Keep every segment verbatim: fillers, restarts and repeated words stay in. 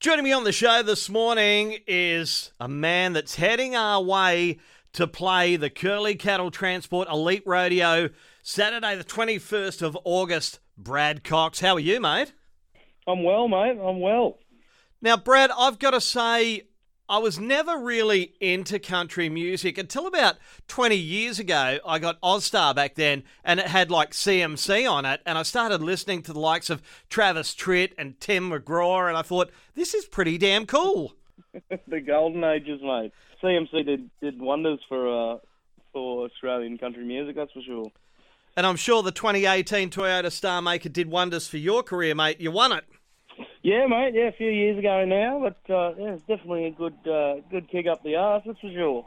Joining me on the show this morning is a man that's heading our way to play the Curly Cattle Transport Elite Rodeo Saturday the twenty-first of August. Brad Cox, how are you, mate? I'm well, mate. I'm well. Now, Brad, I've got to say, I was never really into country music until about twenty years ago. I got Ozstar back then, and it had like C M C on it, and I started listening to the likes of Travis Tritt and Tim McGraw, and I thought, this is pretty damn cool. The golden ages, mate. C M C did, did wonders for uh, for Australian country music, that's for sure. And I'm sure the twenty eighteen Toyota Star Maker did wonders for your career, mate. You won it. Yeah, mate. Yeah, a few years ago now, but uh, yeah, it's definitely a good uh, good kick up the arse, that's for sure.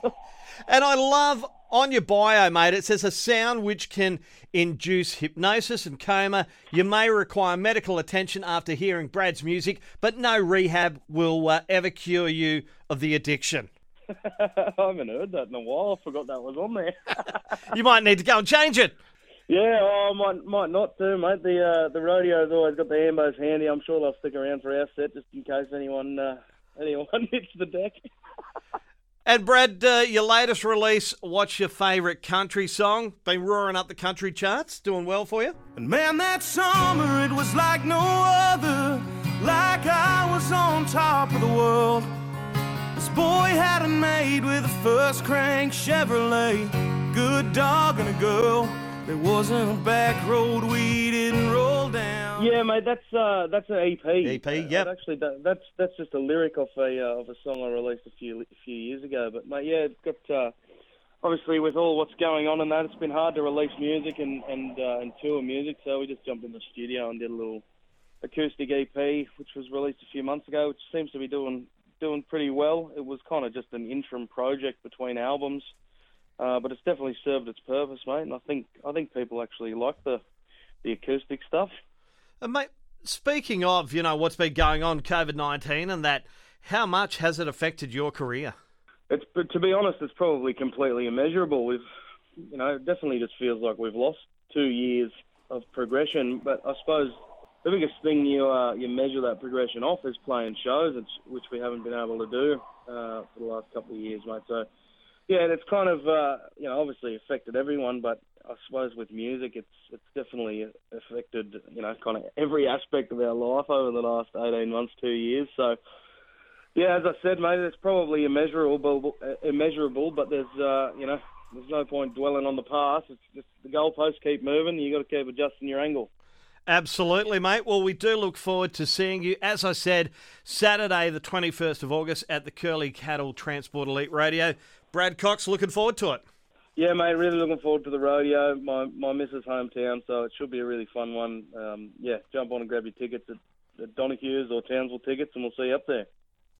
And I love on your bio, mate, it says a sound which can induce hypnosis and coma. You may require medical attention after hearing Brad's music, but no rehab will uh, ever cure you of the addiction. I haven't heard that in a while. I forgot that was on there. You might need to go and change it. Yeah, oh, I might might not do, mate. The uh, the radio's always got the ambos handy. I'm sure they'll stick around for our set just in case anyone uh, anyone hits the deck. And Brad, uh, your latest release, what's your favourite country song? Been roaring up the country charts, doing well for you? And man, that summer it was like no other, like I was on top of the world. This boy had it made with a first crank Chevrolet, good dog and a girl. There wasn't a back road we didn't roll down. Yeah, mate, that's uh, that's an E P. E P, yep. Uh, actually, that, that's that's just a lyric off a uh, of a song I released a few a few years ago. But mate, yeah, it's got uh, obviously with all what's going on and that, it's been hard to release music and and uh, and tour music. So we just jumped in the studio and did a little acoustic E P, which was released a few months ago, which seems to be doing doing pretty well. It was kind of just an interim project between albums. Uh, but it's definitely served its purpose, mate, and I think I think people actually like the the acoustic stuff. And mate, speaking of, you know, what's been going on, COVID nineteen and that, how much has it affected your career? It's, but to be honest, it's probably completely immeasurable. We've, you know, it definitely just feels like we've lost two years of progression. But I suppose the biggest thing you uh, you measure that progression off is playing shows, which we haven't been able to do uh, for the last couple of years, mate. So. Yeah, and it's kind of, uh, you know, obviously affected everyone, but I suppose with music, it's it's definitely affected, you know, kind of every aspect of our life over the last eighteen months, two years. So, yeah, as I said, mate, it's probably immeasurable, immeasurable, but there's, uh, you know, there's no point dwelling on the past. It's just the goalposts keep moving. You got to keep adjusting your angle. Absolutely, mate. Well, we do look forward to seeing you, as I said, Saturday the twenty-first of August at the Curly Cattle Transport Elite Rodeo. Brad Cox, looking forward to it. Yeah, mate, really looking forward to the rodeo. My my missus' hometown, so it should be a really fun one. Um, yeah, jump on and grab your tickets at, at Donohue's or Townsville Tickets, and we'll see you up there.